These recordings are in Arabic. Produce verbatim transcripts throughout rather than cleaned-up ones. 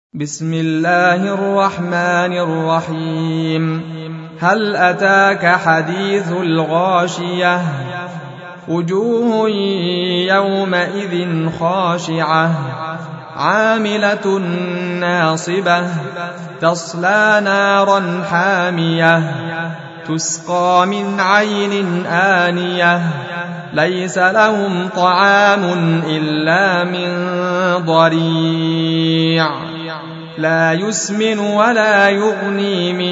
بسم الله الرحمن الرحيم هل أتاك حديث الغاشية وجوه يومئذ خاشعة عاملة ناصبة تصلى نارا حامية تسقى من عين آنية ليس لهم طعام إلا من ضريع لا يسمن ولا يغني من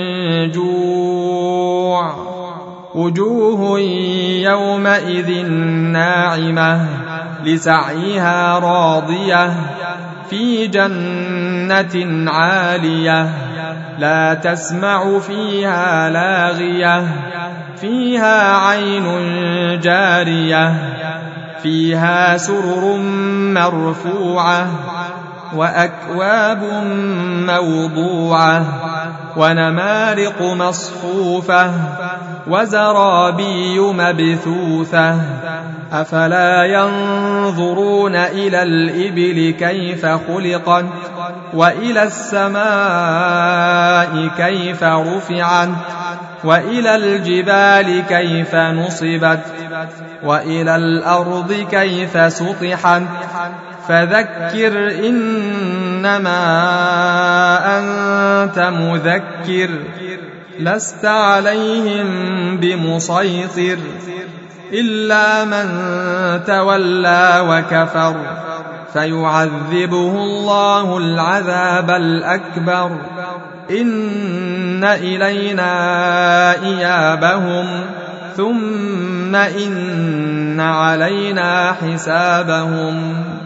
جوع وجوه يومئذ ناعمة لسعيها راضية في جنة عالية لا تسمع فيها لاغية فيها عين جارية فيها سرر مرفوعة وأكواب موضوعة ونمارق مصفوفة وزرابي مبثوثة أفلا ينظرون إلى الإبل كيف خلقت وإلى السماء كيف رفعت وإلى الجبال كيف نصبت وإلى الأرض كيف سطحت فذكر إنما أنت مذكر لست عليهم بمسيطر إلا من تولى وكفر فيعذبه الله العذاب الأكبر إن إلينا إيابهم ثم إن علينا حسابهم